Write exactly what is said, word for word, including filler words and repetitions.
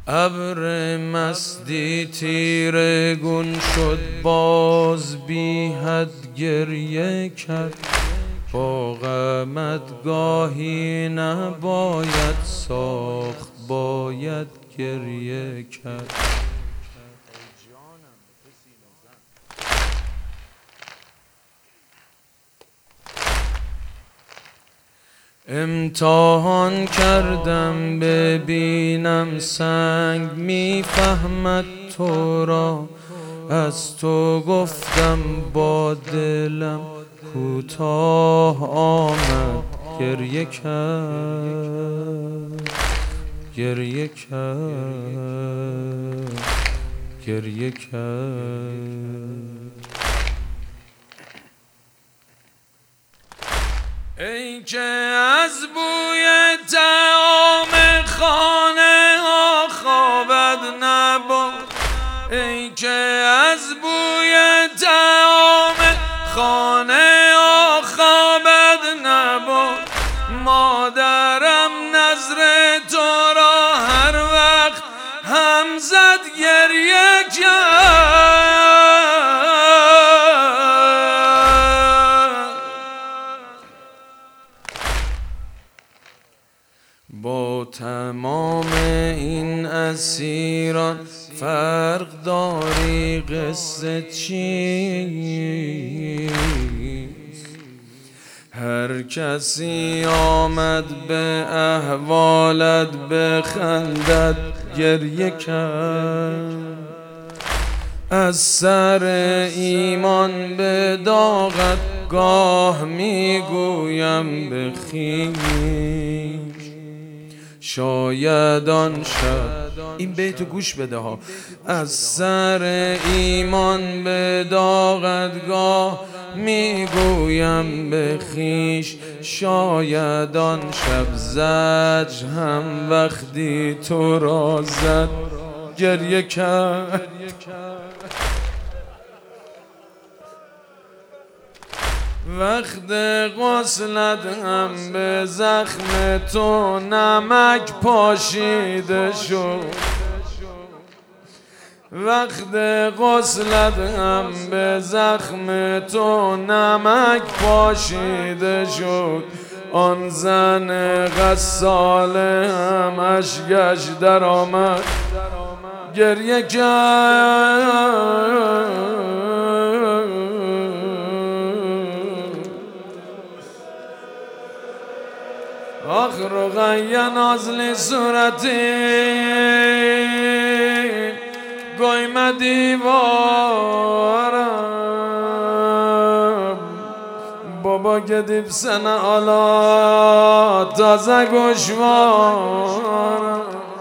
ابر مستی تیره گون شد، باز بی حد گریه کرد. با غمت گاهی نباید ساخت، باید گریه کرد. امتحان کردم ببینم سنگ میفهمد تو را، از تو گفتم با دلم کوتاه آمد. گریه کرد، گریه کرد، گریه کرد. ای که از بوی طعام خانه ها خوابت نبرد، ای که از بوی طعام خانه ها خوابت نبرد. مادرم نظر تو را هر وقت هم زد گریه کرد. با تمام این اسیران فرق داری قصه چیست؟ هر کسی آمد به احوالت بخندد گریه کرد. از سر ایمان به داغت گاه میگویم به خویش، شاید آن شب این بیتو گوش بده ها. از سر ایمان به داغت گاه میگویم به خویش، شاید آن شب زجر هم وقتی تو را زد گریه کرد. وقت غسلت هم به زخم تو نمک پاشیده شد، وقت غسلت هم به زخم تو نمک پاشیده شد. آن زن غساله هم اشکش در آمد گریه کرد. آخ رقیه نازلی صورتی گویمه دیوارم، بابا گدیب سنه آلا تازه گوشوارم.